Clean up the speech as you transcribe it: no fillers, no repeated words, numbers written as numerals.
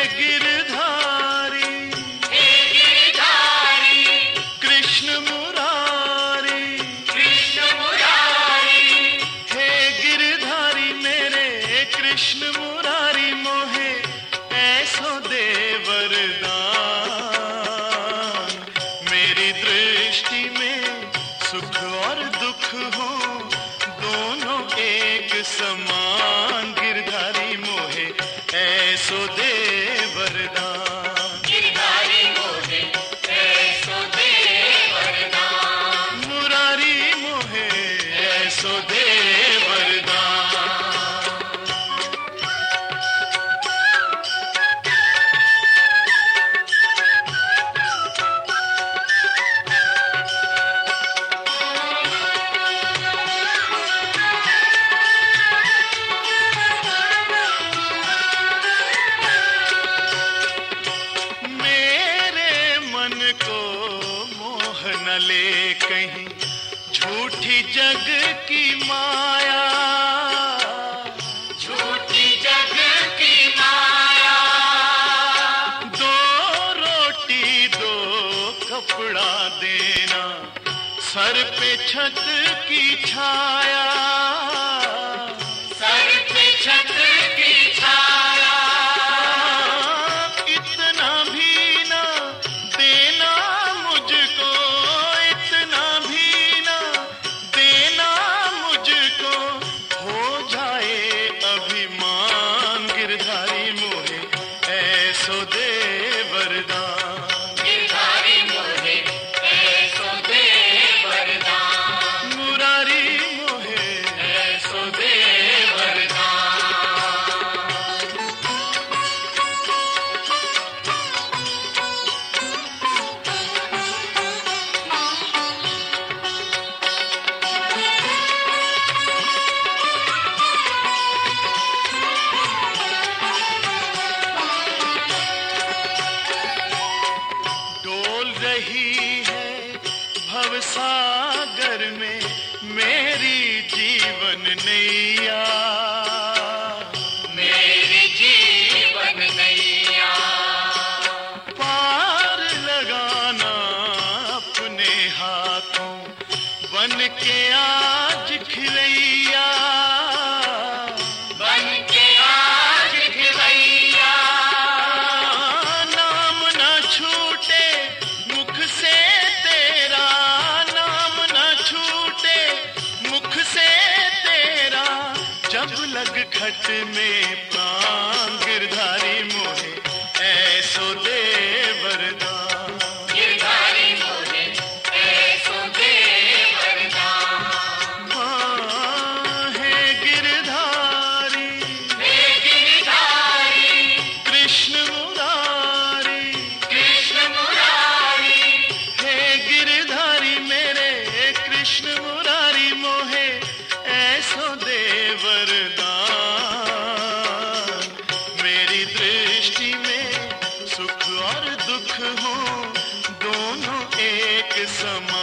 गिरधारी कृष्ण मुरारी हे गिरधारी मेरे कृष्ण मुरारी मोहे ऐसो दे वरदान। मेरी दृष्टि में सुख और दुख हो दोनों एक समान। गिरधारी मोहे ऐसो दे वरदान। गिरधारी मोहे ऐसो दे वरदान। मुरारी मोहे ऐसो दे वरदान। न ले कहीं झूठी जग की माया, झूठी जग की माया। दो रोटी दो कपड़ा देना सर पे छत की छाया, सर पे छत की छाया। इतना भी ना देना मुझको, इतना भी ना देना मुझको, हो जाए अभिमान। गिरधारी मोहे ऐसो दे वरदान। गिरधारी मोहे ऐसो दे वरदान। मुरारी मोहे ऐसो दे वरदान। डोल रही है भवसागर में मेरी जीवन नैया, मेरी जीवन नैया। पार लगाना अपने हाथों बन के आज खिलैया, बन के आज खिलैया। नाम न छूटे मुख से तेरा, नाम न छूटे मुख से तेरा, जब लग घट में प्राण। गिरधारी मोहे ऐसो दे वरदान। गिरधारी मोहे ऐसो दे वरदान। हाँ, हे गिरधारी हे गिरधारी कृष्ण मुरारी, कृष्ण मुरारी। हे गिरधारी मेरे कृष्ण मुरारी मोहे ऐसो दे वरदान। मेरी दृष्टि में सुख और दुख हो दोनों एक समान।